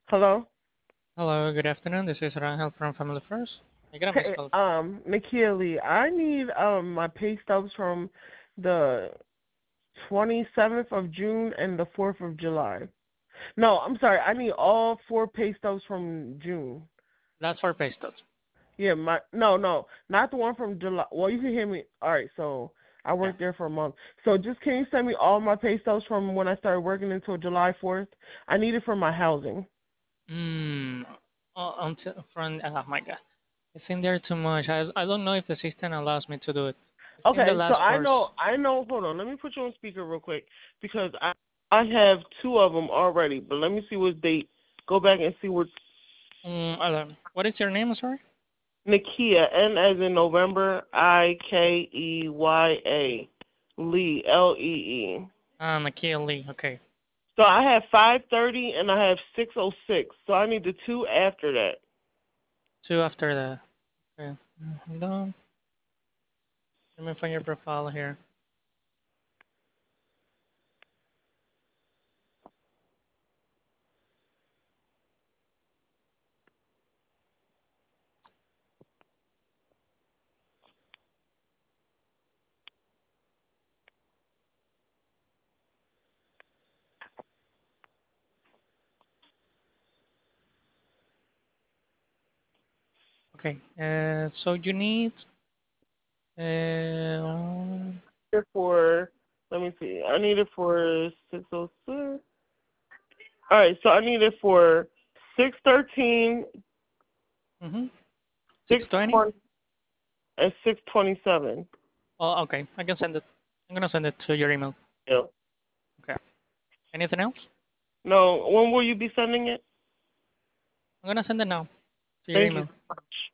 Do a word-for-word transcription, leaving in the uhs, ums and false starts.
Hello? Hello, good afternoon. This is Rangel from Family First. I got a missed Hey, call. um, Nakia Lee, I need um my pay stubs from the twenty-seventh of June and the fourth of July. No, I'm sorry. I need all four pay stubs from June. That's for pay stubs. Yeah, my no, no, not the one from July. Well, you can hear me. All right, so I Yeah. worked there for a month. So just can you send me all my pay stubs from when I started working until July fourth? I need it for my housing. Hmm. Oh, until from oh my god, it's in there too much. I I don't know if the system allows me to do it. It's in the Okay, so last I course. know, I know. Hold on, let me put you on speaker real quick because I I have two of them already. But let me see what date. Go back and see what Um, hold what is your name? I'm sorry. Nikia N as in November I K E Y A Lee L E E. Ah, Nakia Lee. Okay. So I have five thirty and I have six oh six. So I need the two after that. Two after the. Okay. Hold on. Let me find your profile here. Okay. Uh, so you need. Uh, Here for let me see. I need it for six oh six. All right, so I need it for six thirteen, mm-hmm. six six twenty. twenty, and six twenty seven. Oh, okay. I can send it. I'm gonna send it to your email. Yeah. Okay. Anything else? No, when will you be sending it? I'm gonna send it now to your Thank you email. so much.